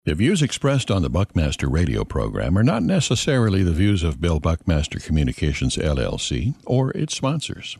The views expressed on the Buckmaster radio program are not necessarily the views of Bill Buckmaster Communications, LLC, or its sponsors.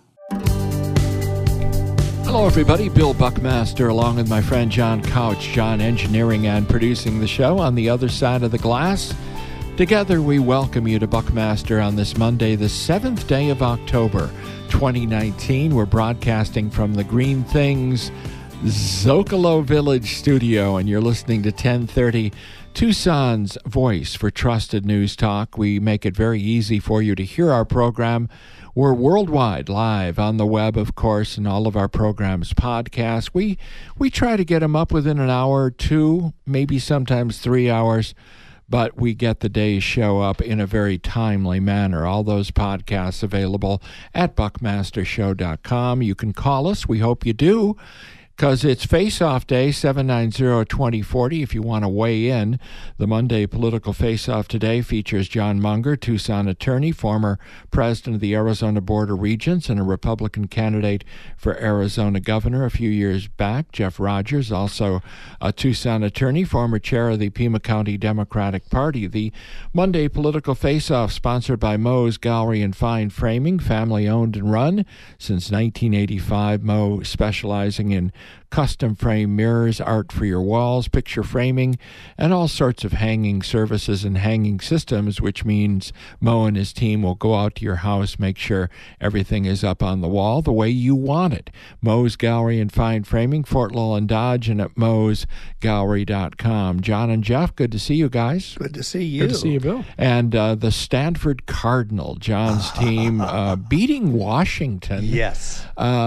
Hello, everybody. Bill Buckmaster, along with my friend John Couch. John engineering and producing the show on the other side of the glass. Together, we welcome you to Buckmaster on this Monday, the 7th day of October, 2019. We're broadcasting from the Green Things Zocalo Village studio, and you're listening to 1030 Tucson's voice for trusted news talk. We make it very easy for you to hear our program. We're worldwide, live on the web, of course, and all of our programs podcast. We try to get them up within an hour or two, maybe sometimes 3 hours, but we get the day's show up in a very timely manner. All those podcasts available at buckmastershow.com. You can call us. We hope you do, because it's Face-Off Day, 790-2040, if you want to weigh in. The Monday Political Face-Off today features John Munger, Tucson attorney, former president of the Arizona Board of Regents, and a Republican candidate for Arizona governor a few years back. Jeff Rogers, also a Tucson attorney, former chair of the Pima County Democratic Party. The Monday Political Face-Off, sponsored by Moe's Gallery and Fine Framing, family-owned and run since 1985. Moe specializing in custom frame mirrors, art for your walls, picture framing, and all sorts of hanging services and hanging systems, which means Mo and his team will go out to your house, make sure everything is up on the wall the way you want it. Moe's Gallery and Fine Framing, Fort Laurel Dodge, and at moesgallery.com. John and Jeff, good to see you guys. Good to see you. Good to see you, Bill. And the Stanford Cardinal, John's team, beating Washington. Yes.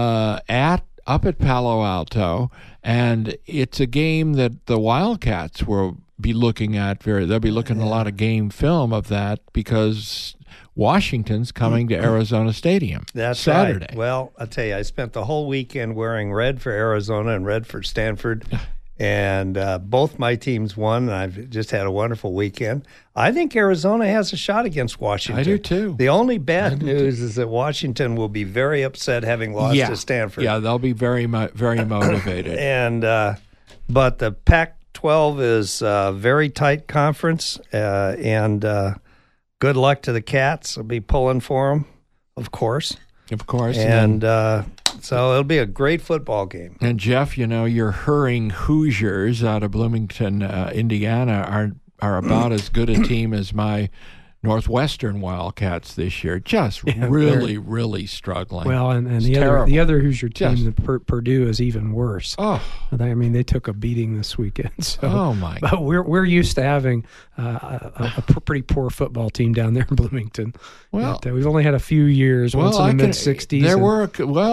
Up at Palo Alto, and it's a game that the Wildcats will be looking at. They'll be looking at a lot of game film of that because Washington's coming to Arizona Stadium. That's Saturday. Right. Well, I'll tell you, I spent the whole weekend wearing red for Arizona and red for Stanford, and both my teams won, and I've just had a wonderful weekend. I think Arizona has a shot against Washington. I do, too. The only bad news is that Washington will be very upset having lost to Stanford. Yeah, they'll be very motivated. And but the Pac-12 is a very tight conference, and good luck to the Cats. I'll be pulling for them, of course. Of course. And so it'll be a great football game. And, Jeff, you know, your hurrying Hoosiers out of Bloomington, Indiana, are about as good a team as my Northwestern Wildcats this year. Just really struggling. Well, and the other Hoosier team, Purdue, is even worse. Oh, I mean, they took a beating this weekend. So, but we're used to having a pretty poor football team down there in Bloomington. Well, we've only had a few years. Once in the mid '60s. There were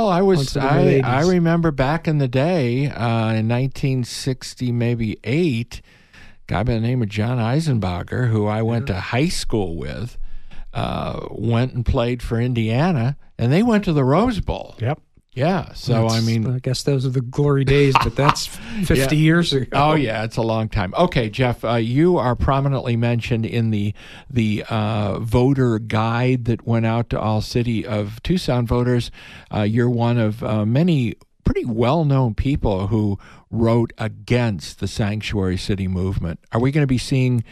I remember back in the day in 1960, maybe 8. Guy by the name of John Eisenbacher, who I went to high school with, went and played for Indiana, and they went to the Rose Bowl. Yep. Yeah, so I guess those are the glory days, but that's 50 years ago. Oh yeah, it's a long time. Okay, Jeff, you are prominently mentioned in the voter guide that went out to all City of Tucson voters. You're one of many pretty well-known people who wrote against the Sanctuary City movement. Are we going to be seeing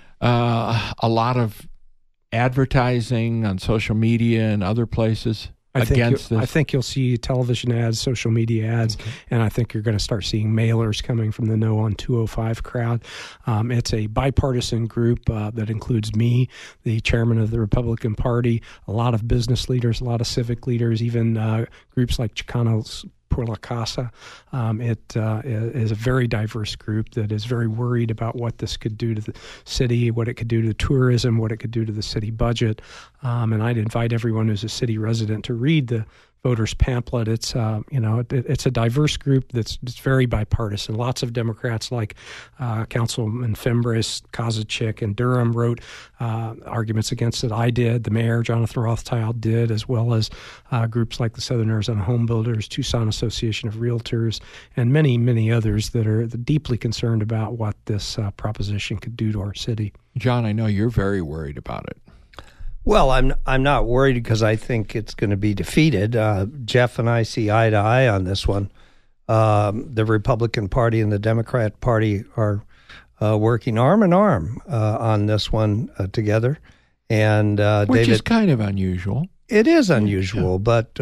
a lot of advertising on social media and other places against this? I think you'll see television ads, social media ads, and I think you're going to start seeing mailers coming from the No on 205 crowd. It's a bipartisan group that includes me, the chairman of the Republican Party, a lot of business leaders, a lot of civic leaders, even groups like Chicanos por la Casa. It is a very diverse group that is very worried about what this could do to the city, what it could do to tourism, what it could do to the city budget. And I'd invite everyone who's a city resident to read the voters pamphlet. It's it's a diverse group that's very bipartisan. Lots of Democrats like Councilman Fimbres, Kozaczyk, and Durham wrote arguments against it. I did. The mayor, Jonathan Rothschild, did, as well as groups like the Southern Arizona Home Builders, Tucson Association of Realtors, and many, many others that are deeply concerned about what this proposition could do to our city. John, I know you're very worried about it. Well, I'm not worried because I think it's going to be defeated. Jeff and I see eye to eye on this one. The Republican Party and the Democrat Party are working arm in arm on this one together. And which David, is kind of unusual. It is unusual, but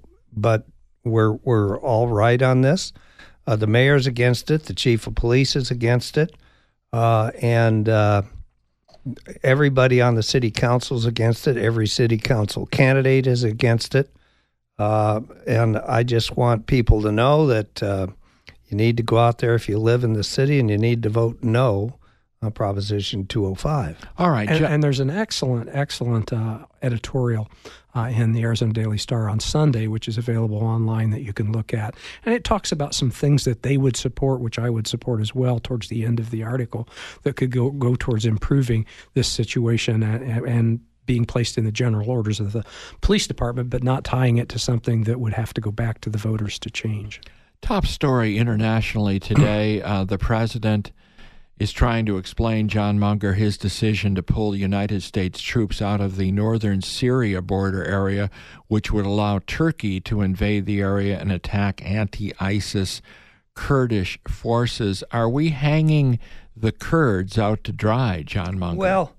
we're all right on this. The mayor's against it. The chief of police is against it, and everybody on the city council is against it. Every city council candidate is against it. And I just want people to know that you need to go out there if you live in the city, and you need to vote no on Proposition 205. All right. And there's an excellent editorial in the Arizona Daily Star on Sunday, which is available online that you can look at. And it talks about some things that they would support, which I would support as well towards the end of the article, that could go towards improving this situation and being placed in the general orders of the police department, but not tying it to something that would have to go back to the voters to change. Top story internationally today, the president is trying to explain, John Munger, his decision to pull United States troops out of the northern Syria border area, which would allow Turkey to invade the area and attack anti-ISIS Kurdish forces. Are we hanging the Kurds out to dry, John Munger? Well,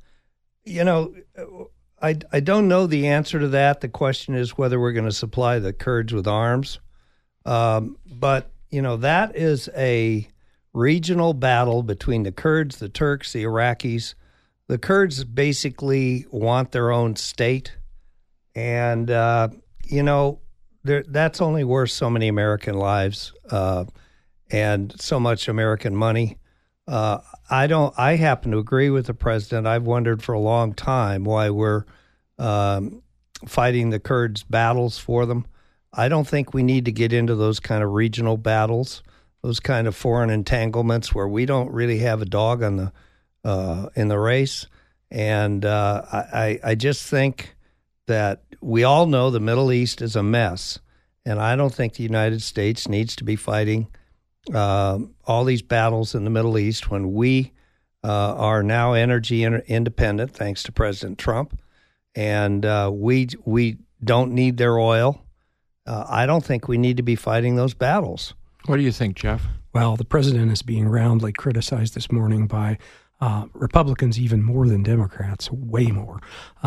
I don't know the answer to that. The question is whether we're going to supply the Kurds with arms. But, that is a regional battle between the Kurds, the Turks, the Iraqis. The Kurds basically want their own state. And, that's only worth so many American lives and so much American money. I happen to agree with the president. I've wondered for a long time why we're fighting the Kurds' battles for them. I don't think we need to get into those kind of regional battles, those kind of foreign entanglements where we don't really have a dog on the in the race. And I just think that we all know the Middle East is a mess, and I don't think the United States needs to be fighting all these battles in the Middle East when we are now energy independent, thanks to President Trump, and we don't need their oil. I don't think we need to be fighting those battles. What do you think, Jeff? Well, the president is being roundly criticized this morning by Republicans even more than Democrats, way more.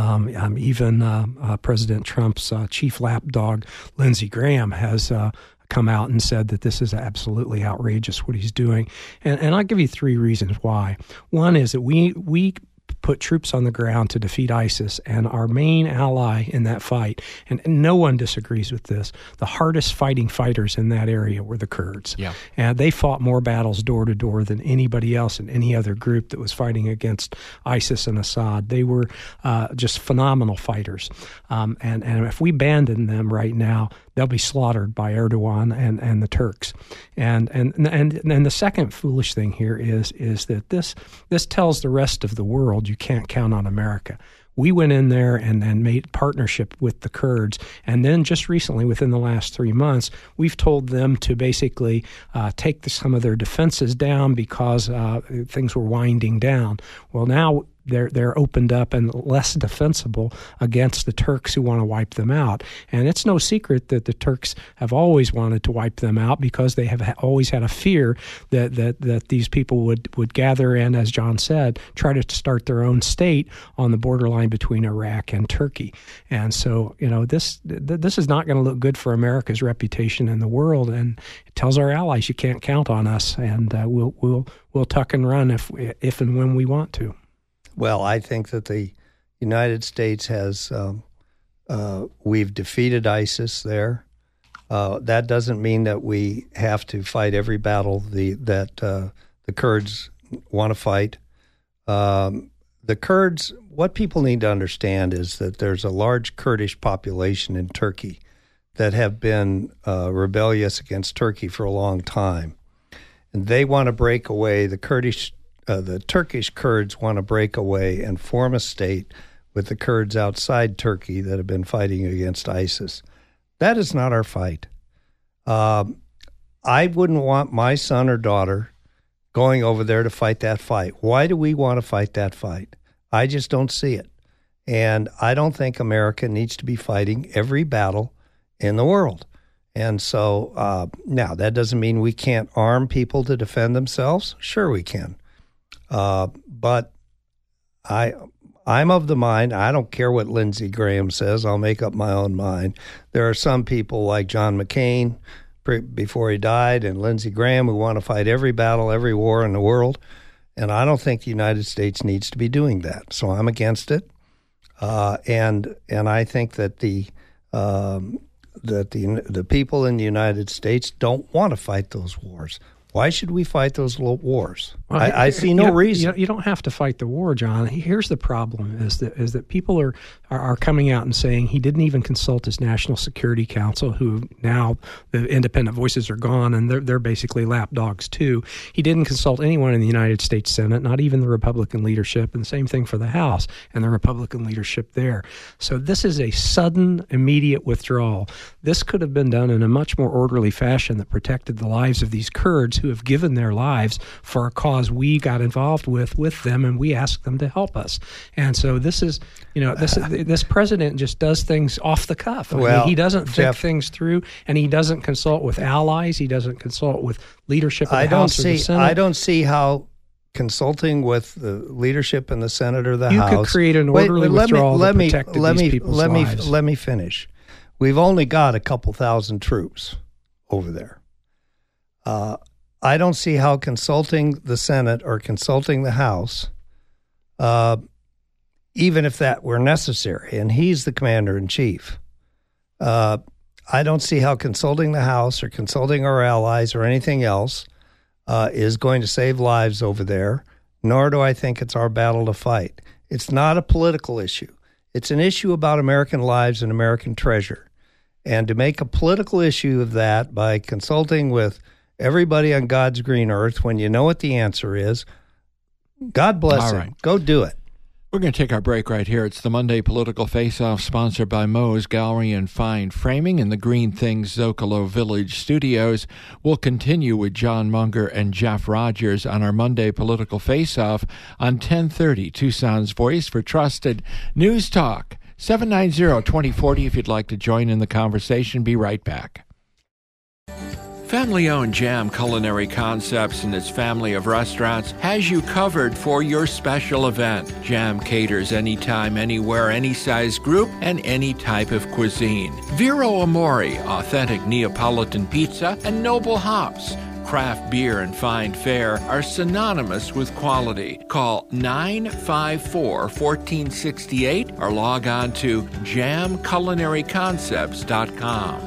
Even President Trump's chief lapdog, Lindsey Graham, has come out and said that this is absolutely outrageous what he's doing. And I'll give you three reasons why. One is that we put troops on the ground to defeat ISIS, and our main ally in that fight, and no one disagrees with this, the hardest fighting fighters in that area were the Kurds. Yeah. And they fought more battles door to door than anybody else in any other group that was fighting against ISIS and Assad. They were just phenomenal fighters. And if we abandon them right now, they'll be slaughtered by Erdogan and the Turks. And the second foolish thing here is that this tells the rest of the world you can't count on America. We went in there and made partnership with the Kurds. And then just recently, within the last 3 months, we've told them to basically take some of their defenses down because things were winding down. Well, now they're opened up and less defensible against the Turks who want to wipe them out. And it's no secret that the Turks have always wanted to wipe them out because they have always had a fear that these people would gather and, as John said, try to start their own state on the borderline between Iraq and Turkey. And so, this is not going to look good for America's reputation in the world, and it tells our allies you can't count on us, and we'll tuck and run if and when we want to. Well, I think that the United States has, we've defeated ISIS there. That doesn't mean that we have to fight every battle that the Kurds want to fight. The Kurds, what people need to understand is that there's a large Kurdish population in Turkey that have been rebellious against Turkey for a long time. And they want to break away. The Turkish Kurds want to break away and form a state with the Kurds outside Turkey that have been fighting against ISIS. That is not our fight. I wouldn't want my son or daughter going over there to fight that fight. Why do we want to fight that fight? I just don't see it. And I don't think America needs to be fighting every battle in the world. And so now that doesn't mean we can't arm people to defend themselves. Sure we can. But I'm of the mind, I don't care what Lindsey Graham says, I'll make up my own mind. There are some people like John McCain before he died and Lindsey Graham who want to fight every battle, every war in the world. And I don't think the United States needs to be doing that. So I'm against it. And I think that the people in the United States don't want to fight those wars. Why should we fight those wars? Well, I see no reason. You don't have to fight the war, John. Here's the problem: is that people are coming out and saying he didn't even consult his National Security Council, who now the independent voices are gone, and they're basically lapdogs too. He didn't consult anyone in the United States Senate, not even the Republican leadership, and the same thing for the House and the Republican leadership there. So this is a sudden, immediate withdrawal. This could have been done in a much more orderly fashion that protected the lives of these Kurds who have given their lives for a cause we got involved with them, and we asked them to help us. And so this is, this president just does things off the cuff. He doesn't think things through, and he doesn't consult with allies. He doesn't consult with leadership of the House or the Senate. I don't see how consulting with the leadership in the Senate or the House. You could create an orderly withdrawal to protect these people's lives. Let me finish. We've only got a couple thousand troops over there. I don't see how consulting the Senate or consulting the House, even if that were necessary, and he's the commander-in-chief, I don't see how consulting the House or consulting our allies or anything else is going to save lives over there, nor do I think it's our battle to fight. It's not a political issue. It's an issue about American lives and American treasure. And to make a political issue of that by consulting with everybody on God's green earth when you know what the answer is, God bless him. Right. Go do it. We're going to take our break right here. It's the Monday Political Face-Off, sponsored by Moe's Gallery and Fine Framing in the Green Things Zocalo Village Studios. We'll continue with John Munger and Jeff Rogers on our Monday Political Face-Off on 1030 Tucson's Voice for Trusted News Talk. 790-2040 if you'd like to join in the conversation. Be right back. Family-owned Jam Culinary Concepts and its family of restaurants has you covered for your special event. Jam caters anytime, anywhere, any size group, and any type of cuisine. Vero Amore, authentic Neapolitan pizza, and Noble Hops. Craft beer and fine fare are synonymous with quality. Call 954-1468 or log on to jamculinaryconcepts.com.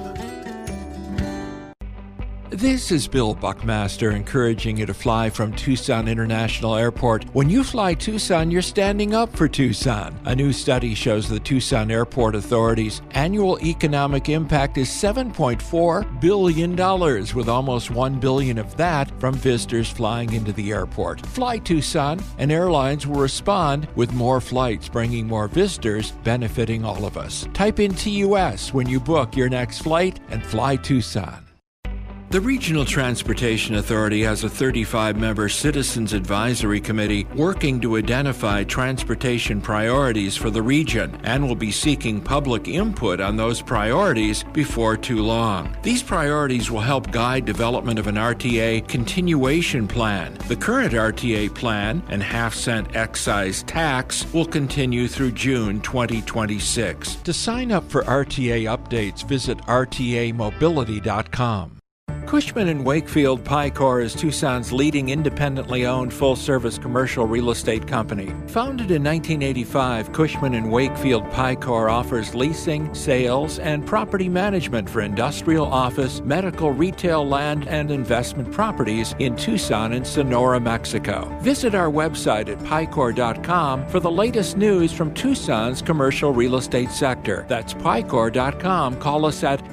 This is Bill Buckmaster encouraging you to fly from Tucson International Airport. When you fly Tucson, you're standing up for Tucson. A new study shows the Tucson Airport Authority's annual economic impact is $7.4 billion, with almost $1 billion of that from visitors flying into the airport. Fly Tucson, and airlines will respond with more flights, bringing more visitors, benefiting all of us. Type in TUS when you book your next flight and fly Tucson. The Regional Transportation Authority has a 35-member Citizens Advisory Committee working to identify transportation priorities for the region and will be seeking public input on those priorities before too long. These priorities will help guide development of an RTA continuation plan. The current RTA plan and half-cent excise tax will continue through June 2026. To sign up for RTA updates, visit rtamobility.com. Cushman & Wakefield Picor is Tucson's leading independently owned full-service commercial real estate company. Founded in 1985, Cushman & Wakefield Picor offers leasing, sales, and property management for industrial, office, medical, retail, land, and investment properties in Tucson and Sonora, Mexico. Visit our website at picor.com for the latest news from Tucson's commercial real estate sector. That's picor.com. Call us at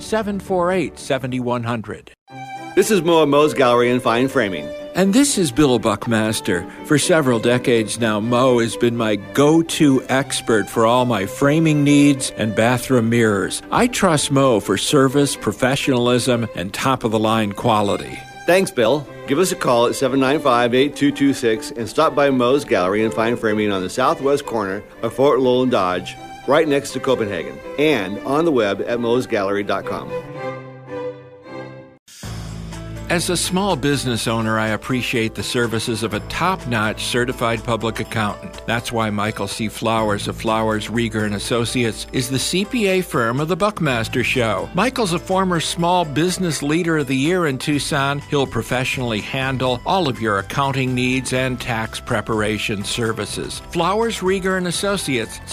748-7100. This is Mo at Moe's Gallery and Fine Framing. And this is Bill Buckmaster. For several decades now, Mo has been my go-to expert for all my framing needs and bathroom mirrors. I trust Mo for service, professionalism, and top-of-the-line quality. Thanks, Bill. Give us a call at 795-8226 and stop by Moe's Gallery and Fine Framing on the southwest corner of Fort Lowell and Dodge, right next to Copenhagen, and on the web at moesgallery.com. As a small business owner, I appreciate the services of a top-notch certified public accountant. That's why Michael C. Flowers of Flowers, Rieger & Associates is the CPA firm of the Buckmaster Show. Michael's a former Small Business Leader of the Year in Tucson. He'll professionally handle all of your accounting needs and tax preparation services. Flowers, Rieger & Associates,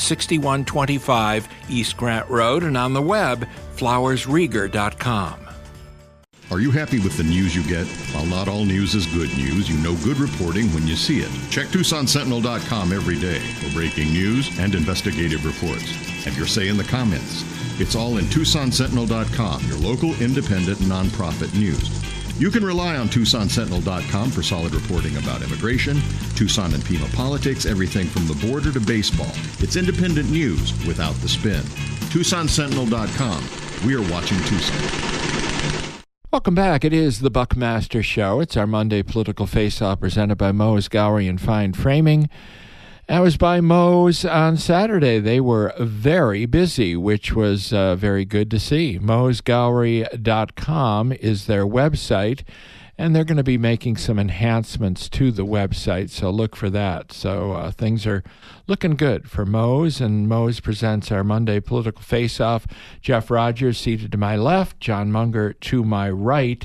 6125 East Grant Road, and on the web, flowersrieger.com. Are you happy with the news you get? While not all news is good news, you know good reporting when you see it. Check TucsonSentinel.com every day for breaking news and investigative reports. Have your say in the comments. It's all in TucsonSentinel.com, your local independent nonprofit news. You can rely on TucsonSentinel.com for solid reporting about immigration, Tucson and Pima politics, everything from the border to baseball. It's independent news without the spin. TucsonSentinel.com. We are watching Tucson. Welcome back. It is the Buckmaster Show. It's our Monday political face-off presented by Moe's Gallery and Fine Framing. I was by Moe's on Saturday. They were very busy, which was very good to see. moesgallery.com is their website, and they're going to be making some enhancements to the website, so look for that. So things are looking good for Moe's, and Moe's presents our Monday political face-off. Jeff Rogers seated to my left, John Munger to my right.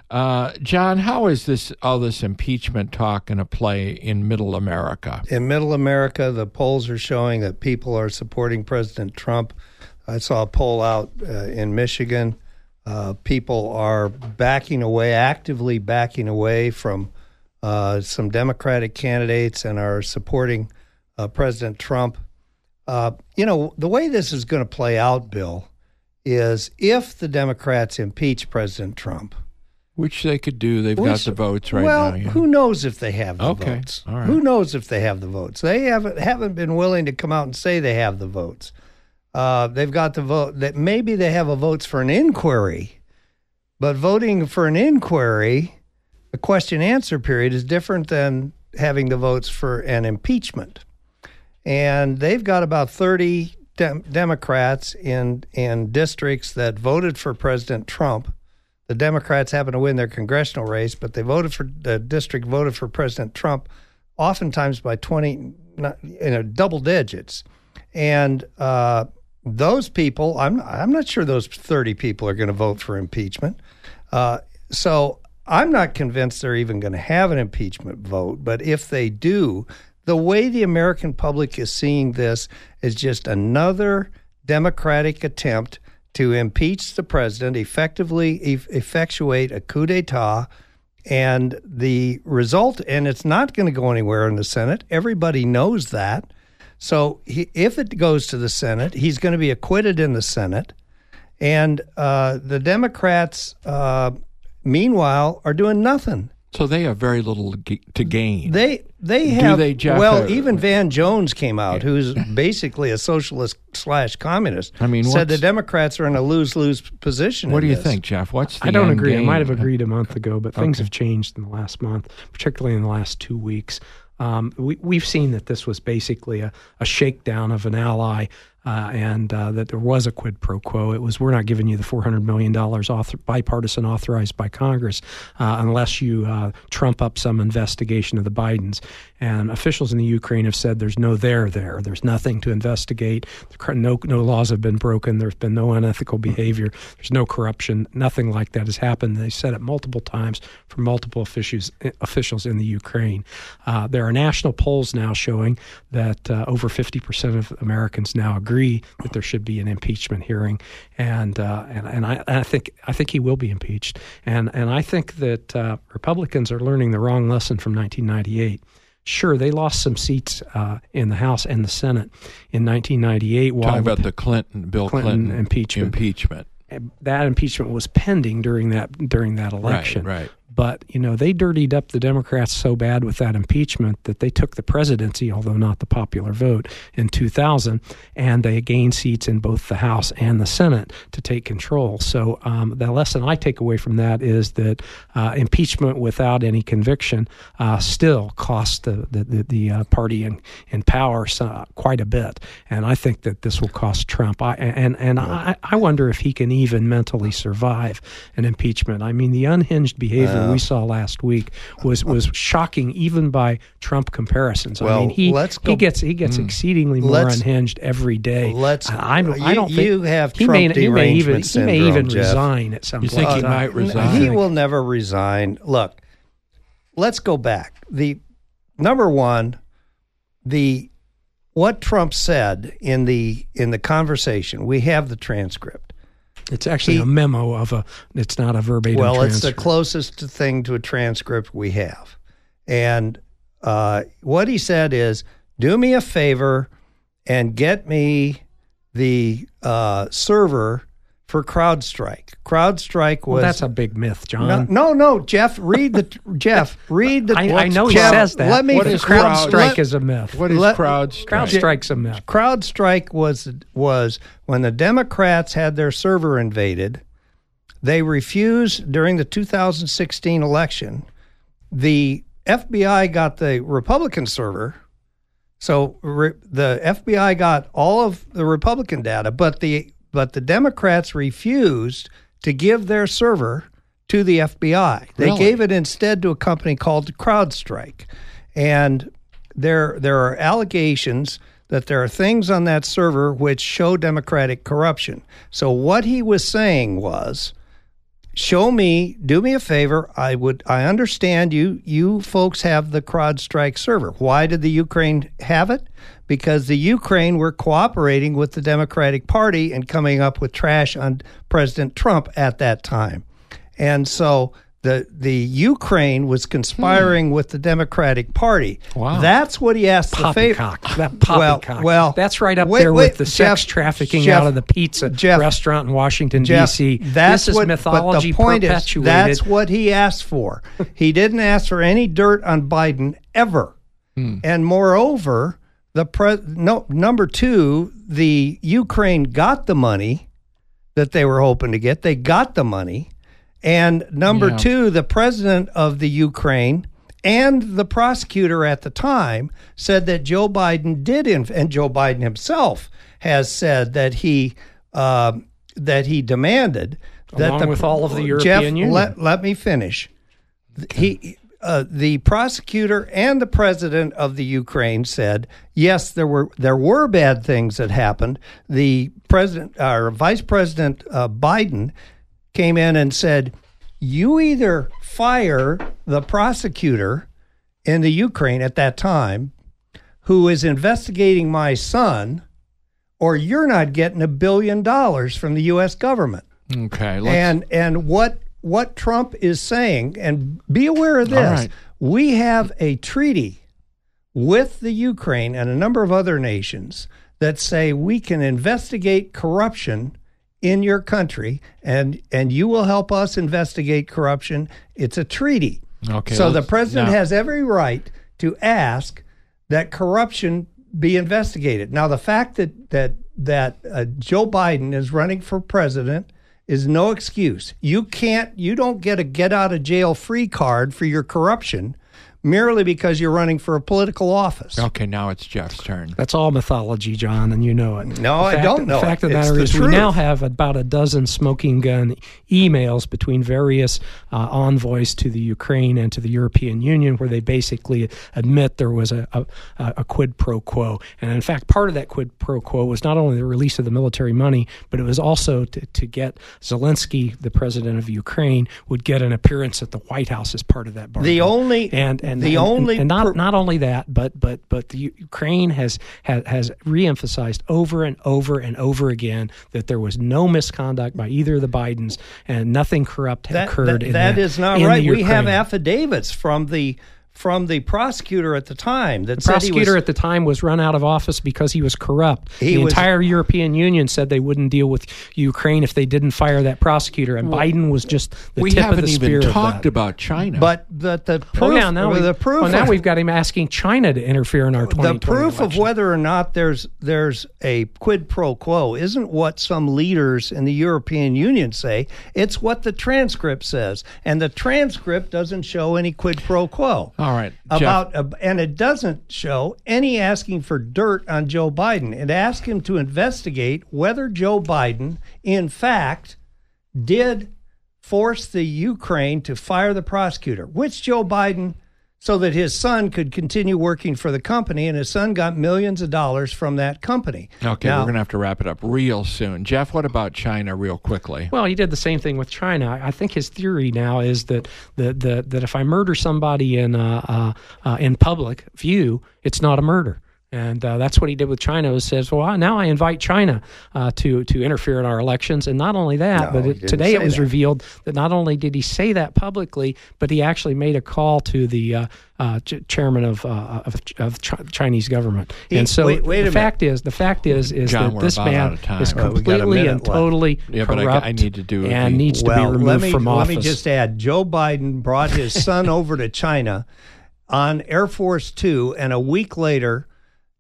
John, how is all this impeachment talk going to play in Middle America? In Middle America, the polls are showing that people are supporting President Trump. I saw a poll out in Michigan. People are actively backing away from some Democratic candidates and are supporting President Trump. The way this is going to play out, Bill, is if the Democrats impeach President Trump, which they could do. They've got the votes right now. Well, yeah. Who knows if they have the votes? All right. Who knows if they have the votes? They haven't been willing to come out and say they have the votes. They've got the vote that maybe they have a votes for an inquiry, but voting for an inquiry, a question-answer period, is different than having the votes for an impeachment. And they've got about 30 Democrats in districts that voted for President Trump. The Democrats happen to win their congressional race, but the district voted for President Trump, oftentimes by double digits. And those people, I'm not sure those 30 people are going to vote for impeachment. So I'm not convinced they're even going to have an impeachment vote. But if they do, the way the American public is seeing this is just another Democratic attempt to impeach the president, effectively effectuate a coup d'etat, and the result, and it's not going to go anywhere in the Senate. Everybody knows that. So if it goes to the Senate, he's going to be acquitted in the Senate. And the Democrats, meanwhile, are doing nothing. So they have very little to gain. They have. Do they, Jeff? Even Van Jones came out, who's basically a socialist/communist. Said the Democrats are in a lose-lose position. What do you think, Jeff? I don't agree. I might have agreed a month ago, but things have changed in the last month, particularly in the last 2 weeks. We've seen that this was basically a shakedown of an ally, and that there was a quid pro quo. It was, we're not giving you the $400 million bipartisan authorized by Congress unless you trump up some investigation of the Bidens. And officials in the Ukraine have said there's no there. There's nothing to investigate. No laws have been broken. There's been no unethical behavior. There's no corruption. Nothing like that has happened. They said it multiple times from multiple officials in the Ukraine. There are national polls now showing that over 50% of Americans now agree that there should be an impeachment hearing, and I think he will be impeached, and I think that Republicans are learning the wrong lesson from 1998. Sure, they lost some seats in the House and the Senate in 1998. Talking about the Bill Clinton impeachment. That impeachment was pending during that election. Right. But, they dirtied up the Democrats so bad with that impeachment that they took the presidency, although not the popular vote, in 2000, and they gained seats in both the House and the Senate to take control. So the lesson I take away from that is that impeachment without any conviction still cost the party in power quite a bit. And I think that this will cost Trump. I wonder if he can even mentally survive an impeachment. I mean, the unhinged behavior that we saw last week was shocking, even by Trump comparisons. Well, I mean, he gets exceedingly more unhinged every day. I don't think you have Trump derangement syndrome. He may even Jeff. Resign at some point. You think he might resign? He will never resign. Look, let's go back. The number one, what Trump said in the conversation. We have the transcript. It's actually a memo it's not a verbatim transcript. It's the closest thing to a transcript we have. And what he said is, do me a favor and get me the server for CrowdStrike. CrowdStrike was... that's a big myth, John. No, Jeff, read the... I know Jeff, he says that. Let me... What is CrowdStrike is a myth. What is CrowdStrike? CrowdStrike's a myth. CrowdStrike was when the Democrats had their server invaded, they refused during the 2016 election. The FBI got the Republican server, so the FBI got all of the Republican data, but the Democrats refused to give their server to the FBI. They gave it instead to a company called CrowdStrike. And there are allegations that there are things on that server which show Democratic corruption. So what he was saying was, do me a favor. I understand you folks have the CrowdStrike server. Why did the Ukraine have it? Because the Ukraine were cooperating with the Democratic Party and coming up with trash on President Trump at that time. And so the Ukraine was conspiring with the Democratic Party. Wow. That's what he asked the favor. That poppycock. Well, that's right up there with the sex trafficking out of the pizza restaurant in Washington, D.C. This is mythology perpetuated. That's what he asked for. He didn't ask for any dirt on Biden ever. And moreover, number two, the Ukraine got the money that they were hoping to get. They got the money. And number two, the president of the Ukraine and the prosecutor at the time said that Joe Biden and Joe Biden himself has said that he demanded that along with all of the European Union. Let me finish. The prosecutor and the president of the Ukraine said, yes, there were bad things that happened. The Vice President Biden came in and said, you either fire the prosecutor in the Ukraine at that time who is investigating my son, or you're not getting $1 billion from the U.S. government. Okay. And what Trump is saying, and be aware of this, right. We have a treaty with the Ukraine and a number of other nations that say we can investigate corruption in your country, and you will help us investigate corruption. It's a treaty. Okay. So the president has every right to ask that corruption be investigated. Now, the fact that Joe Biden is running for president is no excuse. You don't get a get out of jail free card for your corruption merely because you're running for a political office. Okay, now it's Jeff's turn. That's all mythology, John, and you know it. No, I don't know it. The fact of the matter is we now have about a dozen smoking gun emails between various envoys to the Ukraine and to the European Union where they basically admit there was a quid pro quo. And in fact, part of that quid pro quo was not only the release of the military money, but it was also to get Zelensky, the president of Ukraine, would get an appearance at the White House as part of that bargain. Not only that, but the Ukraine has reemphasized over and over and over again that there was no misconduct by either of the Bidens and nothing corrupt had occurred. That is not right. We have affidavits from the prosecutor at the time that said the prosecutor at the time was run out of office because he was corrupt. The entire European Union said they wouldn't deal with Ukraine if they didn't fire that prosecutor, and Biden was just the tip of the spear. We haven't even talked about China. But the proof. Now we've got him asking China to interfere in our 2020 The proof election. of whether or not there's a quid pro quo isn't what some leaders in the European Union say. It's what the transcript says, and the transcript doesn't show any quid pro quo. All right, And it doesn't show any asking for dirt on Joe Biden. It asked him to investigate whether Joe Biden, in fact, did forced the Ukraine to fire the prosecutor, which Joe Biden, so that his son could continue working for the company, and his son got millions of dollars from that company. Okay, we're going to have to wrap it up real soon. Jeff, what about China real quickly? Well, he did the same thing with China. I think his theory now is that if I murder somebody in public view, it's not a murder. And that's what he did with China. He says, well, now I invite China to interfere in our elections. And not only that, today it was revealed that not only did he say that publicly, but he actually made a call to the chairman of Chinese government. And so the fact is John, that this man is completely and totally corrupt I need to do and needs to be removed from office. Let me just add, Joe Biden brought his son over to China on Air Force Two, and a week later,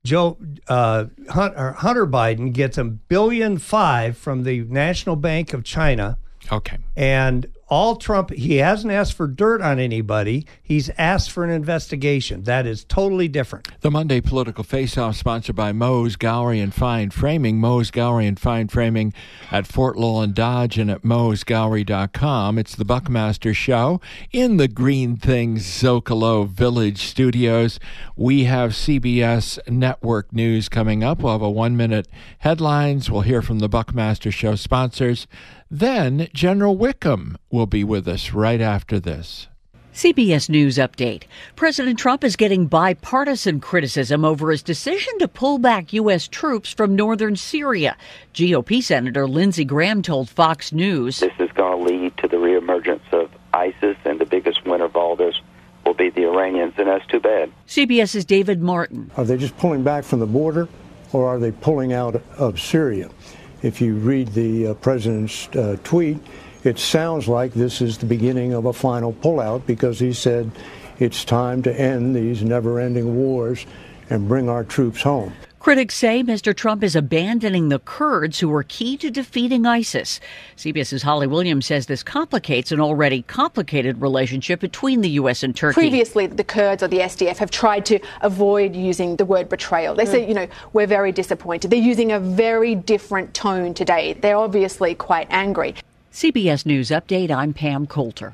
Hunter Biden gets $1.5 billion from the National Bank of China. Okay. And he hasn't asked for dirt on anybody. He's asked for an investigation. That is totally different. The Monday Political Face-Off, sponsored by Moe's Gallery and Fine Framing. Moe's Gallery and Fine Framing at Fort Lowell Dodge and at moesgallery.com. It's the Buckmaster Show in the Green Things Zocalo Village studios. We have CBS Network News coming up. We'll have a 1-minute headlines. We'll hear from the Buckmaster Show sponsors. Then General Wickham will be with us right after this. CBS News Update. President Trump is getting bipartisan criticism over his decision to pull back U.S. troops from northern Syria. GOP Senator Lindsey Graham told Fox News, "This is going to lead to the reemergence of ISIS, and the biggest winner of all this will be the Iranians, and that's too bad." CBS's David Martin. Are they just pulling back from the border, or are they pulling out of Syria? If you read the president's tweet, it sounds like this is the beginning of a final pullout, because he said it's time to end these never-ending wars and bring our troops home. Critics say Mr. Trump is abandoning the Kurds, who were key to defeating ISIS. CBS's Holly Williams says this complicates an already complicated relationship between the U.S. and Turkey. Previously, the Kurds or the SDF have tried to avoid using the word betrayal. They say, we're very disappointed. They're using a very different tone today. They're obviously quite angry. CBS News Update, I'm Pam Coulter.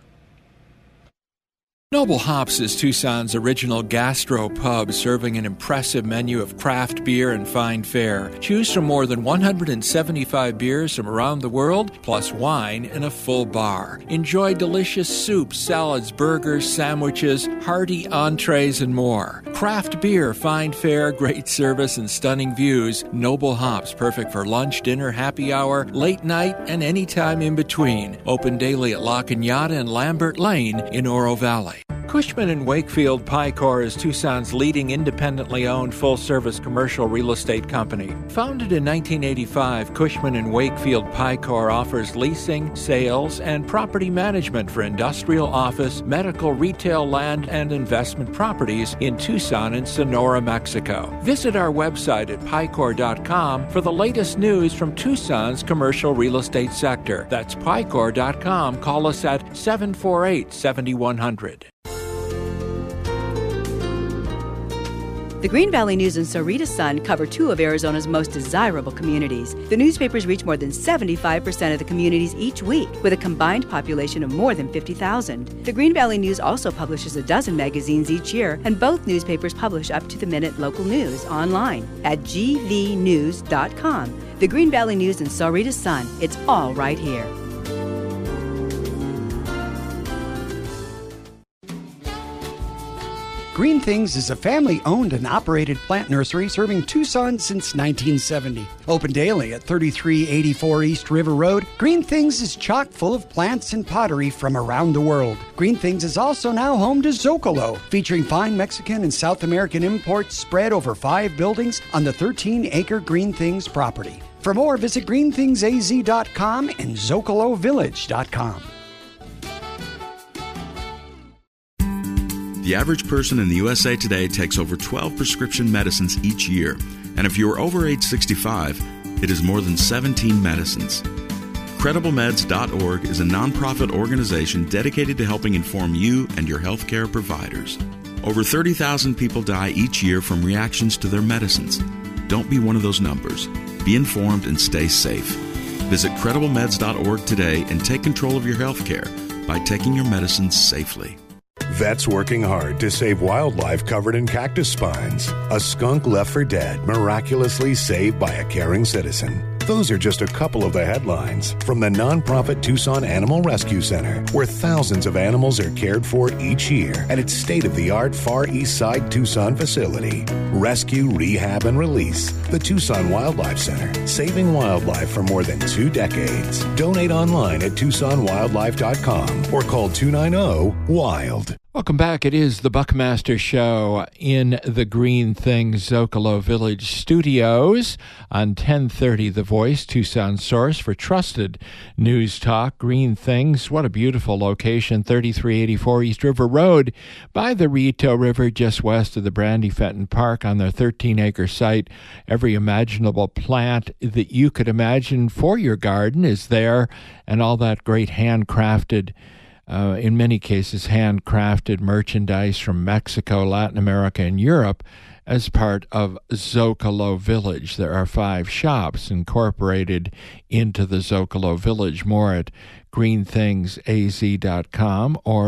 Noble Hops is Tucson's original gastro pub, serving an impressive menu of craft beer and fine fare. Choose from more than 175 beers from around the world, plus wine and a full bar. Enjoy delicious soups, salads, burgers, sandwiches, hearty entrees, and more. Craft beer, fine fare, great service, and stunning views. Noble Hops, perfect for lunch, dinner, happy hour, late night, and any time in between. Open daily at La Cañada and Lambert Lane in Oro Valley. Cushman & Wakefield Picor is Tucson's leading independently owned full-service commercial real estate company. Founded in 1985, Cushman & Wakefield Picor offers leasing, sales, and property management for industrial, office, medical, retail, land, and investment properties in Tucson and Sonora, Mexico. Visit our website at picor.com for the latest news from Tucson's commercial real estate sector. That's picor.com. Call us at 748-7100. The Green Valley News and Sahuarita Sun cover two of Arizona's most desirable communities. The newspapers reach more than 75% of the communities each week, with a combined population of more than 50,000. The Green Valley News also publishes a dozen magazines each year, and both newspapers publish up-to-the-minute local news online at gvnews.com. The Green Valley News and Sahuarita Sun, it's all right here. Green Things is a family-owned and operated plant nursery serving Tucson since 1970. Open daily at 3384 East River Road, Green Things is chock full of plants and pottery from around the world. Green Things is also now home to Zocalo, featuring fine Mexican and South American imports spread over 5 buildings on the 13-acre Green Things property. For more, visit greenthingsaz.com and zocalovillage.com. The average person in the USA today takes over 12 prescription medicines each year, and if you are over age 65, it is more than 17 medicines. CredibleMeds.org is a nonprofit organization dedicated to helping inform you and your healthcare providers. Over 30,000 people die each year from reactions to their medicines. Don't be one of those numbers. Be informed and stay safe. Visit CredibleMeds.org today and take control of your health care by taking your medicines safely. Vets working hard to save wildlife covered in cactus spines. A skunk left for dead, miraculously saved by a caring citizen. Those are just a couple of the headlines from the nonprofit Tucson Animal Rescue Center, where thousands of animals are cared for each year at its state-of-the-art Far East Side Tucson facility. Rescue, rehab, and release. The Tucson Wildlife Center, saving wildlife for more than 2 decades. Donate online at TucsonWildlife.com or call 290-WILD. Welcome back. It is the Buckmaster Show in the Green Things Zocalo Village studios on 1030 The Voice, Tucson's source for trusted news talk. Green Things, what a beautiful location, 3384 East River Road by the Rito River, just west of the Brandy Fenton Park on their 13-acre site. Every imaginable plant that you could imagine for your garden is there, and all that great handcrafted in many cases, handcrafted merchandise from Mexico, Latin America, and Europe as part of Zocalo Village. There are 5 shops incorporated into the Zocalo Village. More at greenthingsaz.com or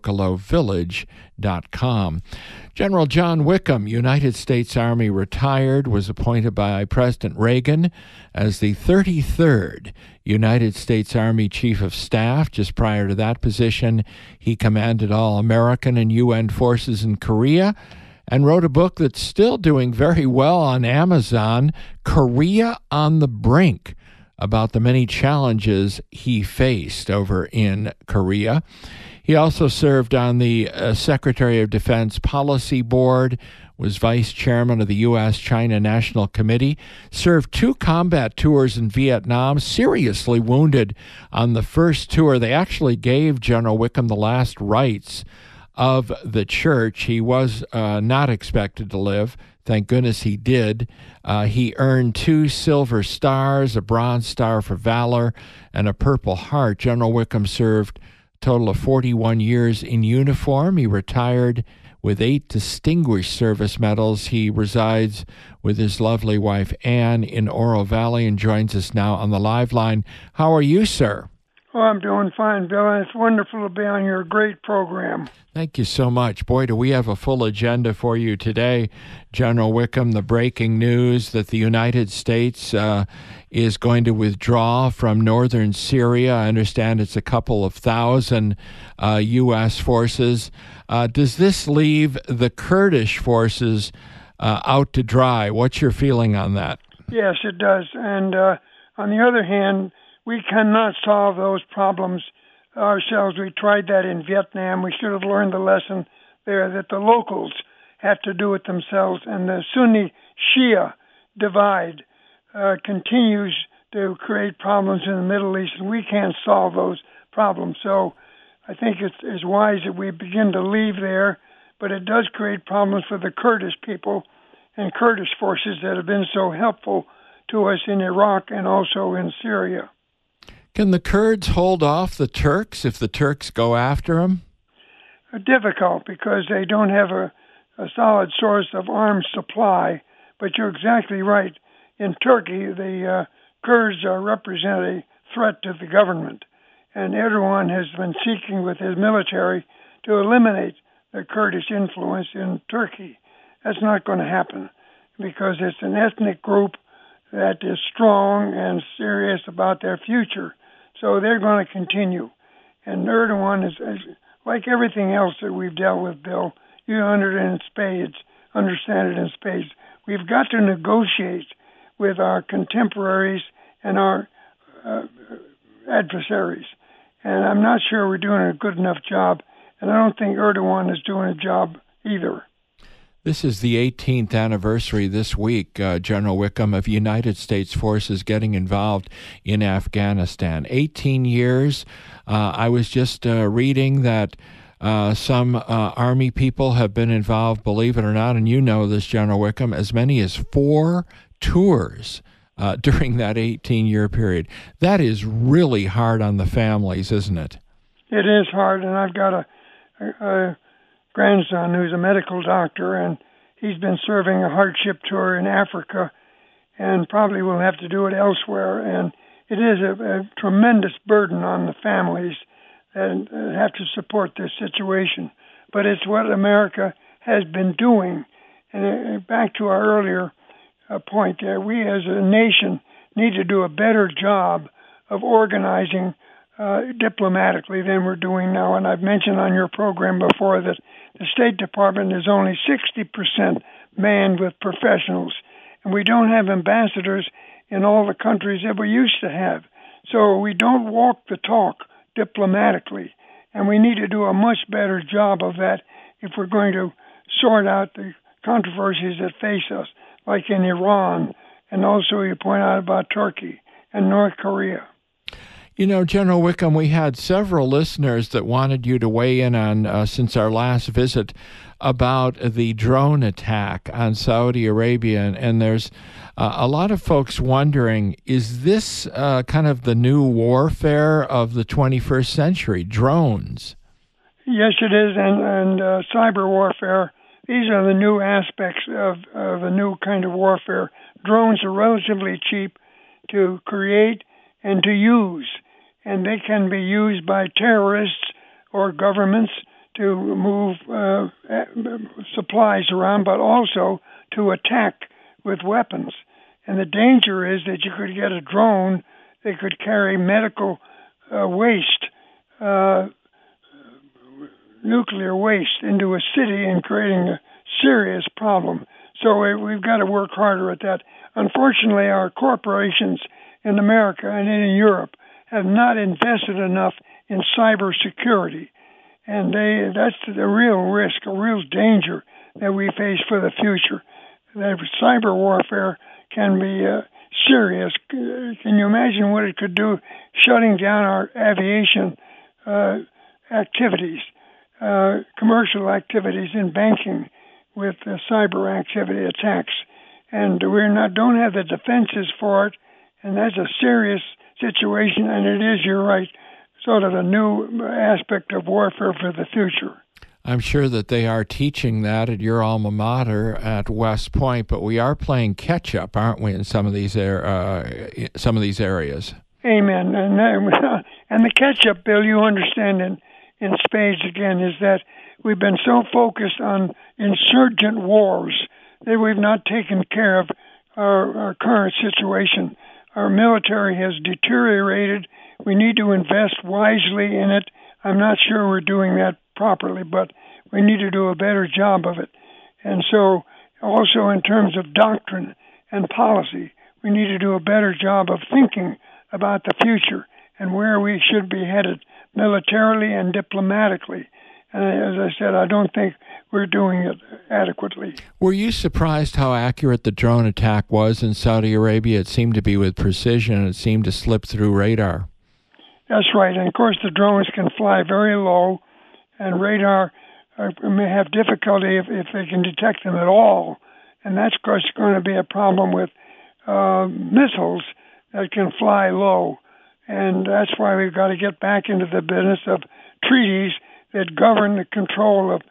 zocalovillage.com. General John Wickham, United States Army retired, was appointed by President Reagan as the 33rd United States Army Chief of Staff. Just prior to that position, he commanded all American and UN forces in Korea and wrote a book that's still doing very well on Amazon, Korea on the Brink, about the many challenges he faced over in Korea. He also served on the Secretary of Defense Policy Board, was vice chairman of the U.S.-China National Committee, served 2 combat tours in Vietnam, seriously wounded on the first tour. They actually gave General Wickham the last rites of the church. He was not expected to live. Thank goodness he did. He earned 2 Silver Stars, a Bronze Star for Valor, and a Purple Heart. General Wickham served a total of 41 years in uniform. He retired with 8 Distinguished Service Medals. He resides with his lovely wife, Anne, in Oro Valley and joins us now on the live line. How are you, sir? Oh, I'm doing fine, Bill, and it's wonderful to be on your great program. Thank you so much. Boy, do we have a full agenda for you today, General Wickham. The breaking news that the United States is going to withdraw from northern Syria. I understand it's a couple of thousand U.S. forces. Does this leave the Kurdish forces out to dry? What's your feeling on that? Yes, it does. And on the other hand, we cannot solve those problems ourselves. We tried that in Vietnam. We should have learned the lesson there that the locals have to do it themselves. And the Sunni-Shia divide continues to create problems in the Middle East, and we can't solve those problems. So I think it's wise that we begin to leave there, but it does create problems for the Kurdish people and Kurdish forces that have been so helpful to us in Iraq and also in Syria. Can the Kurds hold off the Turks if the Turks go after them? Difficult, because they don't have a solid source of arms supply. But you're exactly right. In Turkey, the Kurds represent a threat to the government. And Erdogan has been seeking with his military to eliminate the Kurdish influence in Turkey. That's not going to happen, because it's an ethnic group that is strong and serious about their future. So they're going to continue. And Erdogan is like everything else that we've dealt with, Bill. You understand it in spades. We've got to negotiate with our contemporaries and our adversaries. And I'm not sure we're doing a good enough job. And I don't think Erdogan is doing a job either. This is the 18th anniversary this week, General Wickham, of United States forces getting involved in Afghanistan. 18 years. I was just reading that some Army people have been involved, believe it or not, and you know this, General Wickham, as many as 4 tours during that 18-year period. That is really hard on the families, isn't it? It is hard, and I've got a grandson who's a medical doctor, and he's been serving a hardship tour in Africa and probably will have to do it elsewhere. And it is a tremendous burden on the families that have to support this situation. But it's what America has been doing. And back to our earlier point there, we as a nation need to do a better job of organizing diplomatically than we're doing now. And I've mentioned on your program before that the State Department is only 60% manned with professionals, and we don't have ambassadors in all the countries that we used to have. So we don't walk the talk diplomatically, and we need to do a much better job of that if we're going to sort out the controversies that face us, like in Iran, and also you point out about Turkey and North Korea. You know, General Wickham, we had several listeners that wanted you to weigh in on, since our last visit, about the drone attack on Saudi Arabia. And there's a lot of folks wondering, is this kind of the new warfare of the 21st century, drones? Yes, it is. And cyber warfare, these are the new aspects of a new kind of warfare. Drones are relatively cheap to create and to use, and they can be used by terrorists or governments to move supplies around, but also to attack with weapons. And the danger is that you could get a drone that could carry medical waste, nuclear waste into a city and creating a serious problem. So we've got to work harder at that. Unfortunately, our corporations in America and in Europe have not invested enough in cybersecurity. And that's the real risk, a real danger that we face for the future. That cyber warfare can be serious. Can you imagine what it could do, shutting down our aviation activities, commercial activities in banking with cyber activity attacks? And don't have the defenses for it, and that's a serious situation, and it is, you're right, sort of a new aspect of warfare for the future. I'm sure that they are teaching that at your alma mater at West Point, but we are playing catch-up, aren't we, in some of these areas? Amen. And the catch-up, Bill, you understand in spades again, is that we've been so focused on insurgent wars that we've not taken care of our current situation. Our military has deteriorated. We need to invest wisely in it. I'm not sure we're doing that properly, but we need to do a better job of it. And so also in terms of doctrine and policy, we need to do a better job of thinking about the future and where we should be headed militarily and diplomatically. And as I said, I don't think we're doing it adequately. Were you surprised how accurate the drone attack was in Saudi Arabia? It seemed to be with precision. It seemed to slip through radar. That's right. And, of course, the drones can fly very low, and radar may have difficulty if they can detect them at all. And that's, of course, going to be a problem with missiles that can fly low. And that's why we've got to get back into the business of treaties that govern the control of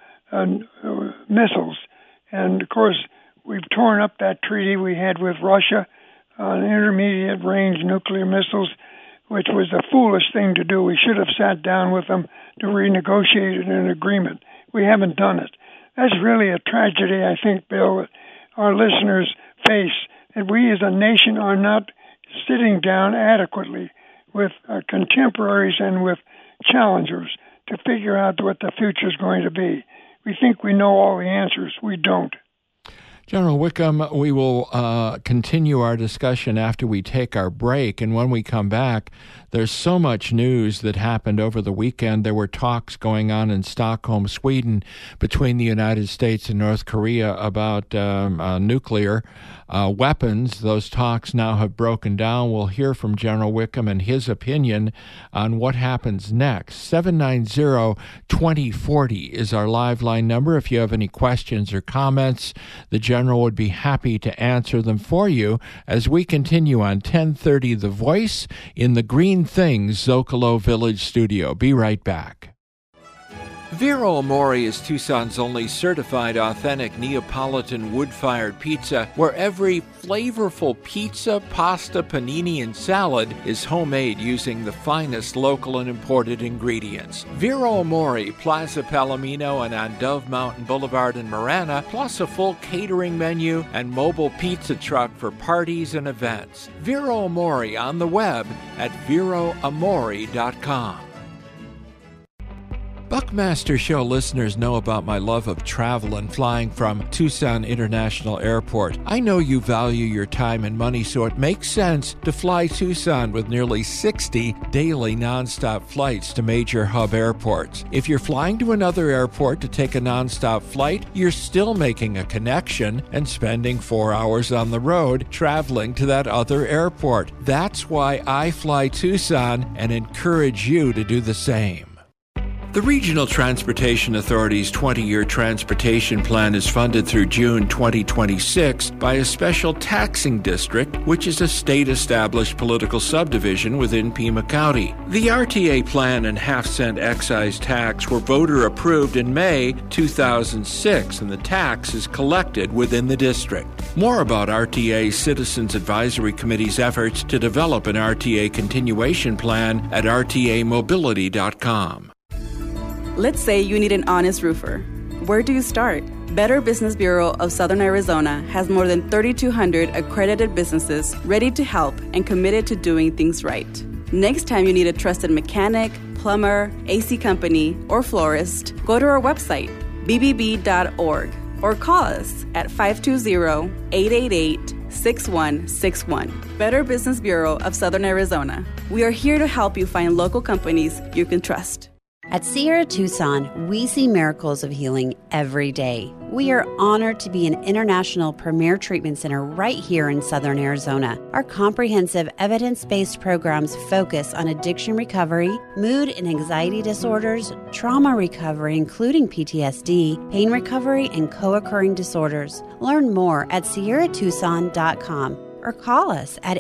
missiles. And, of course, we've torn up that treaty we had with Russia on intermediate-range nuclear missiles, which was a foolish thing to do. We should have sat down with them to renegotiate an agreement. We haven't done it. That's really a tragedy, I think, Bill, that our listeners face, that we as a nation are not sitting down adequately with our contemporaries and with challengers to figure out what the future is going to be. We think we know all the answers. We don't. General Wickham, we will continue our discussion after we take our break. And when we come back, there's so much news that happened over the weekend. There were talks going on in Stockholm, Sweden, between the United States and North Korea about nuclear weapons. Those talks now have broken down. We'll hear from General Wickham and his opinion on what happens next. 790-2040 is our live line number. If you have any questions or comments, the General would be happy to answer them for you as we continue on 1030 The Voice in the Green Things Zocalo Village studio. Be right back. Vero Amore is Tucson's only certified authentic Neapolitan wood-fired pizza, where every flavorful pizza, pasta, panini, and salad is homemade using the finest local and imported ingredients. Vero Amore, Plaza Palomino and on Dove Mountain Boulevard in Marana, plus a full catering menu and mobile pizza truck for parties and events. Vero Amore on the web at veroamore.com. Buckmaster Show listeners know about my love of travel and flying from Tucson International Airport. I know you value your time and money, so it makes sense to fly Tucson with nearly 60 daily nonstop flights to major hub airports. If you're flying to another airport to take a nonstop flight, you're still making a connection and spending 4 hours on the road traveling to that other airport. That's why I fly Tucson and encourage you to do the same. The Regional Transportation Authority's 20-year transportation plan is funded through June 2026 by a special taxing district, which is a state-established political subdivision within Pima County. The RTA plan and half-cent excise tax were voter-approved in May 2006, and the tax is collected within the district. More about RTA's Citizens Advisory Committee's efforts to develop an RTA continuation plan at rtamobility.com. Let's say you need an honest roofer. Where do you start? Better Business Bureau of Southern Arizona has more than 3,200 accredited businesses ready to help and committed to doing things right. Next time you need a trusted mechanic, plumber, AC company, or florist, go to our website, bbb.org, or call us at 520-888-6161. Better Business Bureau of Southern Arizona. We are here to help you find local companies you can trust. At Sierra Tucson, we see miracles of healing every day. We are honored to be an international premier treatment center right here in Southern Arizona. Our comprehensive evidence-based programs focus on addiction recovery, mood and anxiety disorders, trauma recovery including PTSD, pain recovery, and co-occurring disorders. Learn more at sierratucson.com. or call us at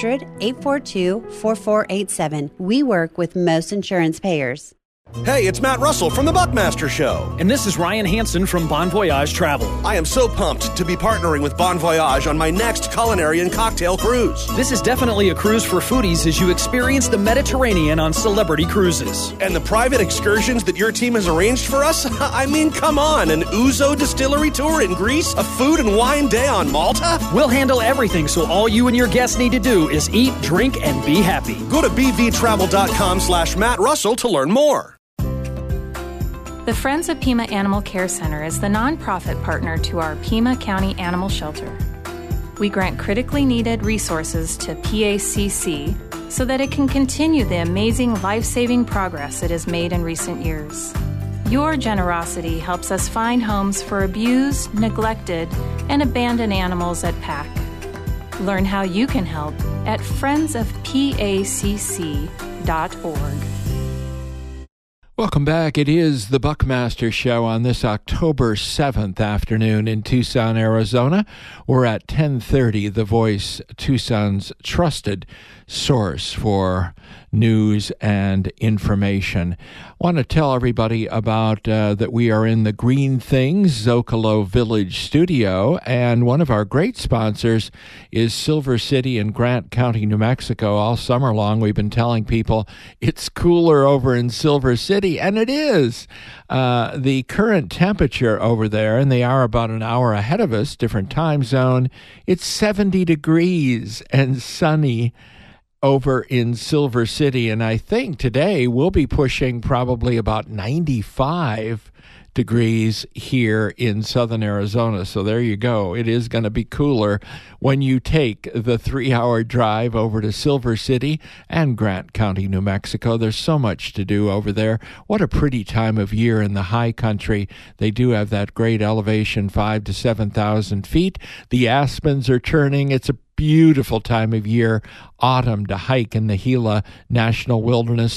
800-842-4487. We work with most insurance payers. Hey, it's Matt Russell from the Buckmaster Show. And this is Ryan Hansen from Bon Voyage Travel. I am so pumped to be partnering with Bon Voyage on my next culinary and cocktail cruise. This is definitely a cruise for foodies as you experience the Mediterranean on celebrity cruises. And the private excursions that your team has arranged for us? I mean, come on, an Ouzo distillery tour in Greece? A food and wine day on Malta? We'll handle everything, so all you and your guests need to do is eat, drink, and be happy. Go to bvtravel.com/Matt Russell to learn more. The Friends of Pima Animal Care Center is the nonprofit partner to our Pima County Animal Shelter. We grant critically needed resources to PACC so that it can continue the amazing life-saving progress it has made in recent years. Your generosity helps us find homes for abused, neglected, and abandoned animals at PAC. Learn how you can help at friendsofpacc.org. Welcome back. It is the Buckmaster Show on this October 7th afternoon in Tucson, Arizona. We're at 10:30, The Voice, Tucson's trusted source for news and information. I want to tell everybody about that we are in the Green Things Zocalo Village studio, and one of our great sponsors is Silver City in Grant County, New Mexico. All summer long we've been telling people it's cooler over in Silver City, and it is. The current temperature over there, and they are about an hour ahead of us, different time zone, it's 70 degrees and sunny over in Silver City, and I think today we'll be pushing probably about 95 degrees here in southern Arizona. So there you go. It is going to be cooler when you take the 3-hour drive over to Silver City and Grant County, New Mexico. There's so much to do over there. What a pretty time of year in the high country. They do have that great elevation, 5,000 to 7,000 feet. The aspens are turning. It's a beautiful time of year, autumn, to hike in the Gila National Wilderness.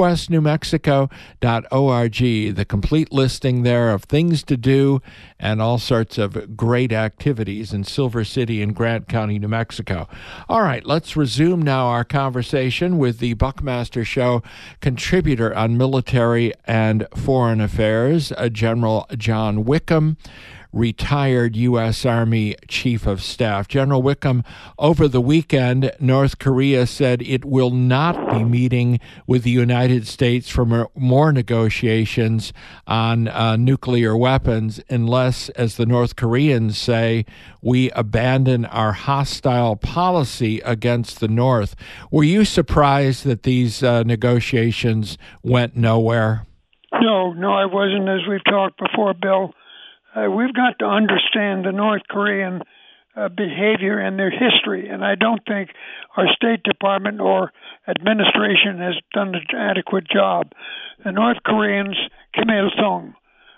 southwestnewmexico.org, the complete listing there of things to do and all sorts of great activities in Silver City and Grant County, New Mexico. All right, let's resume now our conversation with the Buckmaster Show contributor on military and foreign affairs, General John Wickham, retired U.S. Army Chief of Staff. General Wickham, over the weekend, North Korea said it will not be meeting with the United States for more negotiations on nuclear weapons unless, as the North Koreans say, we abandon our hostile policy against the North. Were you surprised that these negotiations went nowhere? No, I wasn't. As we've talked before, Bill, we've got to understand the North Korean behavior and their history, and I don't think our State Department or administration has done an adequate job. The North Koreans, Kim Il-sung,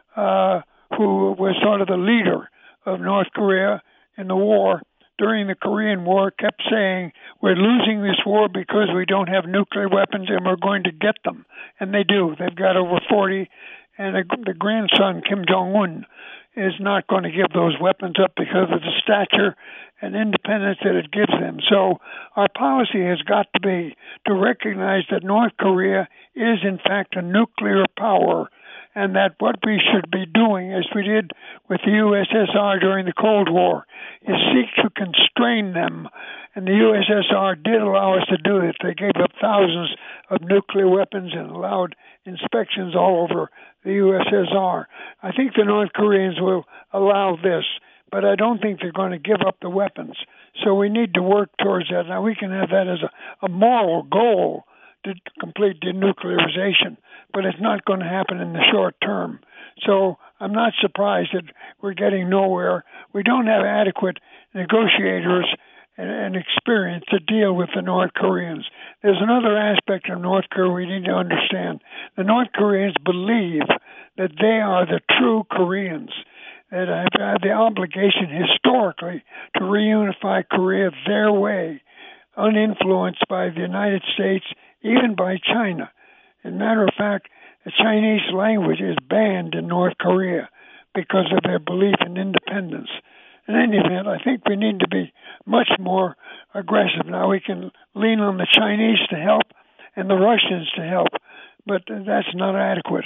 who was sort of the leader of North Korea in the war, during the Korean War, kept saying, we're losing this war because we don't have nuclear weapons and we're going to get them. And they do. They've got over 40, and the grandson, Kim Jong-un, is not going to give those weapons up because of the stature and independence that it gives them. So our policy has got to be to recognize that North Korea is, in fact, a nuclear power, and that what we should be doing, as we did with the USSR during the Cold War, is seek to constrain them. And the USSR did allow us to do it. They gave up thousands of nuclear weapons and allowed inspections all over the USSR. I think the North Koreans will allow this, but I don't think they're going to give up the weapons. So we need to work towards that. Now, we can have that as a moral goal to complete denuclearization, but it's not going to happen in the short term. So I'm not surprised that we're getting nowhere. We don't have adequate negotiators and experience to deal with the North Koreans. There's another aspect of North Korea we need to understand. The North Koreans believe that they are the true Koreans, that have had the obligation historically to reunify Korea their way, uninfluenced by the United States, even by China. As a matter of fact, the Chinese language is banned in North Korea because of their belief in independence. In any event, I think we need to be much more aggressive. Now, we can lean on the Chinese to help and the Russians to help, but that's not adequate.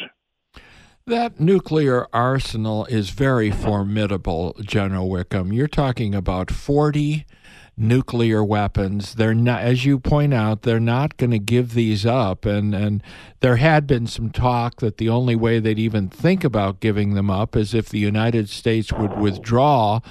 That nuclear arsenal is very formidable, General Wickham. You're talking about 40 nuclear weapons. They're not, as you point out, they're not going to give these up. And there had been some talk that the only way they'd even think about giving them up is if the United States would withdraw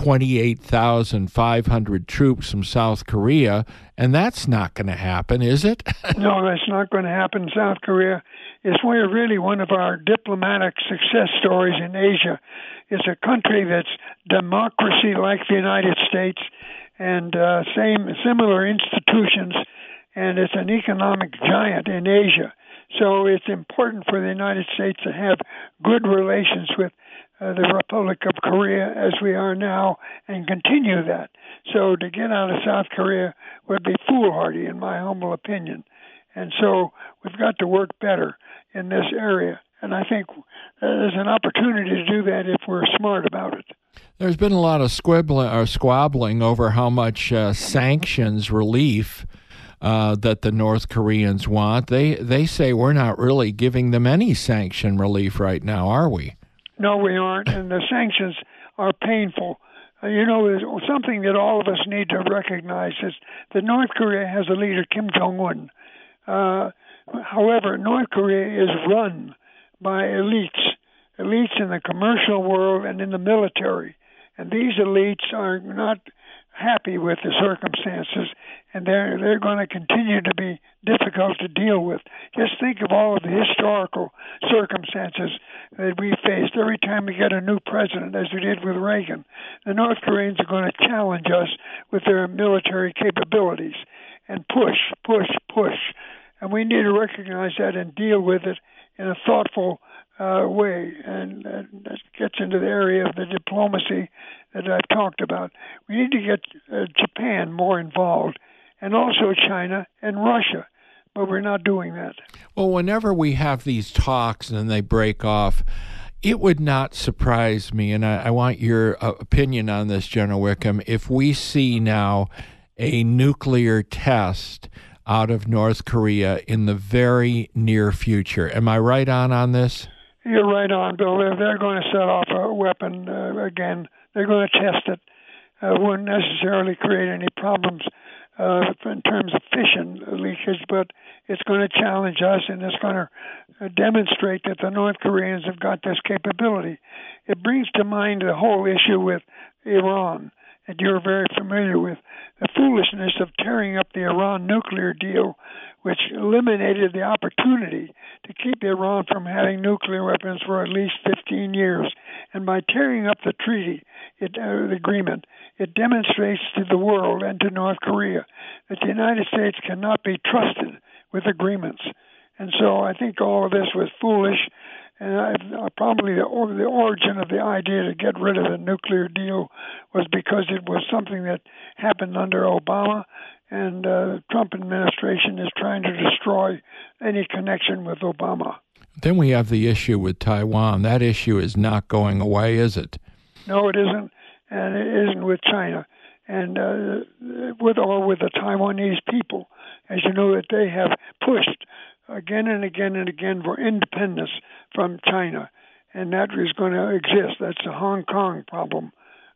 28,500 troops from South Korea. And that's not going to happen, is it? No, that's not going to happen. South Korea is really one of our diplomatic success stories in Asia. It's a country that's democracy like the United States, and similar institutions, and it's an economic giant in Asia. So it's important for the United States to have good relations with the Republic of Korea as we are now and continue that. So to get out of South Korea would be foolhardy, in my humble opinion. And so we've got to work better in this area. And I think there's an opportunity to do that if we're smart about it. There's been a lot of squabbling over how much sanctions relief that the North Koreans want. They say we're not really giving them any sanction relief right now, are we? No, we aren't, and the sanctions are painful. There's something that all of us need to recognize is that North Korea has a leader, Kim Jong-un. However, North Korea is run by elites in the commercial world and in the military. And these elites are not happy with the circumstances, and they're going to continue to be difficult to deal with. Just think of all of the historical circumstances that we faced every time we get a new president, as we did with Reagan. The North Koreans are going to challenge us with their military capabilities and push. And we need to recognize that and deal with it in a thoughtful way, and that gets into the area of the diplomacy that I've talked about. We need to get Japan more involved, and also China and Russia, but we're not doing that. Well, whenever we have these talks and they break off, it would not surprise me, and I want your opinion on this, General Wickham, if we see now a nuclear test out of North Korea in the very near future. Am I right on this? You're right on, Bill. They're going to set off a weapon again. They're going to test it. Won't necessarily create any problems in terms of fission leakage, but it's going to challenge us, and it's going to demonstrate that the North Koreans have got this capability. It brings to mind the whole issue with Iran that you're very familiar with, the foolishness of tearing up the Iran nuclear deal, which eliminated the opportunity to keep Iran from having nuclear weapons for at least 15 years. And by tearing up the treaty, the agreement, it demonstrates to the world and to North Korea that the United States cannot be trusted with agreements. And so I think all of this was foolish, and probably the origin of the idea to get rid of the nuclear deal was because it was something that happened under Obama, and the Trump administration is trying to destroy any connection with Obama. Then we have the issue with Taiwan. That issue is not going away, is it? No, it isn't, and it isn't with China, and with the Taiwanese people. As you know, that they have pushed again and again and again for independence from China, and that is going to exist. That's a Hong Kong problem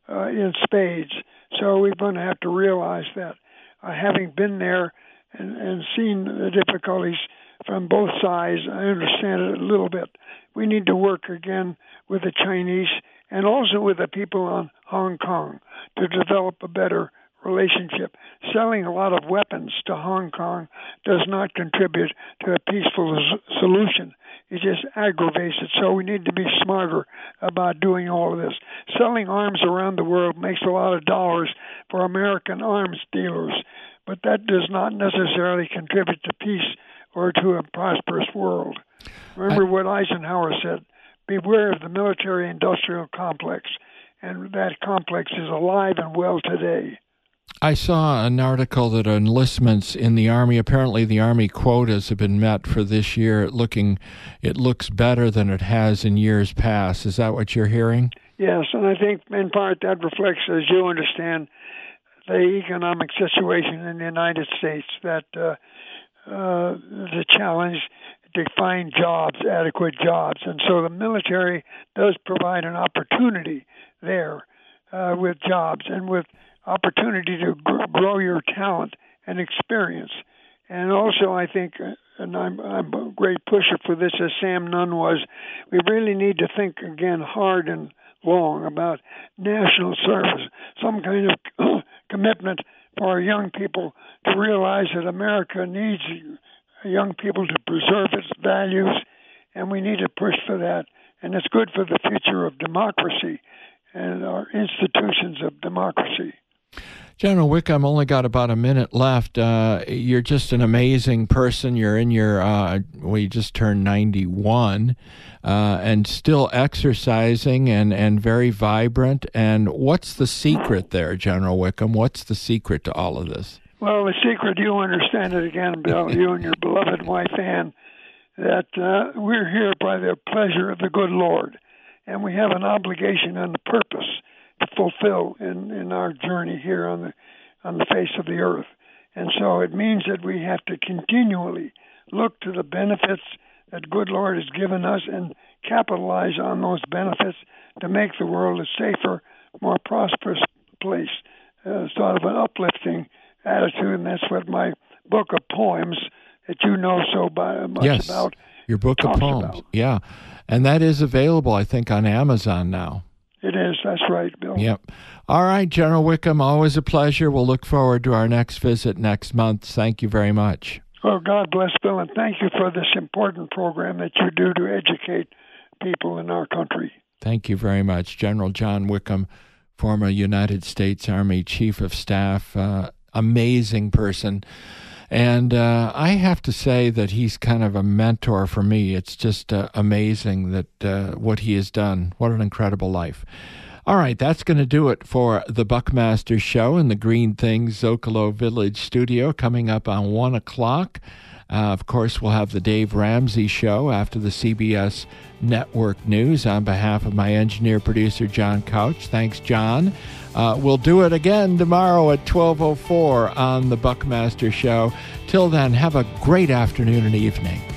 in spades. So we're going to have to realize that. Having been there and seen the difficulties from both sides, I understand it a little bit. We need to work again with the Chinese and also with the people on Hong Kong to develop a better relationship. Selling a lot of weapons to Hong Kong does not contribute to a peaceful solution. It just aggravates it. So we need to be smarter about doing all of this. Selling arms around the world makes a lot of dollars for American arms dealers, but that does not necessarily contribute to peace or to a prosperous world. Remember what Eisenhower said, beware of the military-industrial complex, and that complex is alive and well today. I saw an article that enlistments in the Army, apparently the Army quotas have been met for this year. It looks better than it has in years past. Is that what you're hearing? Yes, and I think in part that reflects, as you understand, the economic situation in the United States, that the challenge to find jobs, adequate jobs. And so the military does provide an opportunity there with jobs and with opportunity to grow your talent and experience. And also, I think, and I'm a great pusher for this, as Sam Nunn was, we really need to think again hard and long about national service, some kind of commitment for our young people to realize that America needs young people to preserve its values, and we need to push for that. And it's good for the future of democracy and our institutions of democracy. General Wickham, only got about a minute left. You're just an amazing person. You're in your, you just turned 91, and still exercising and very vibrant. And what's the secret there, General Wickham? What's the secret to all of this? Well, the secret, you understand it again, Bill, you and your beloved wife, Ann, that we're here by the pleasure of the good Lord, and we have an obligation and a purpose to fulfill in our journey here on the face of the earth. And so it means that we have to continually look to the benefits that good Lord has given us and capitalize on those benefits to make the world a safer, more prosperous place, sort of an uplifting attitude. And that's what my book of poems that you know so much about. Your book of poems. About. Yeah. And that is available, I think, on Amazon now. It is. That's right, Bill. Yep. All right, General Wickham, always a pleasure. We'll look forward to our next visit next month. Thank you very much. Well, God bless, Bill, and thank you for this important program that you do to educate people in our country. Thank you very much. General John Wickham, former United States Army Chief of Staff, amazing person. And I have to say that he's kind of a mentor for me. It's just amazing that what he has done. What an incredible life. All right, that's going to do it for the Buckmaster Show in the Green Things Zocalo Village studio coming up on 1 o'clock. Of course, we'll have the Dave Ramsey Show after the CBS Network News. On behalf of my engineer-producer, John Couch, thanks, John. We'll do it again tomorrow at 12:04 on the Buckmaster Show. Till then, have a great afternoon and evening.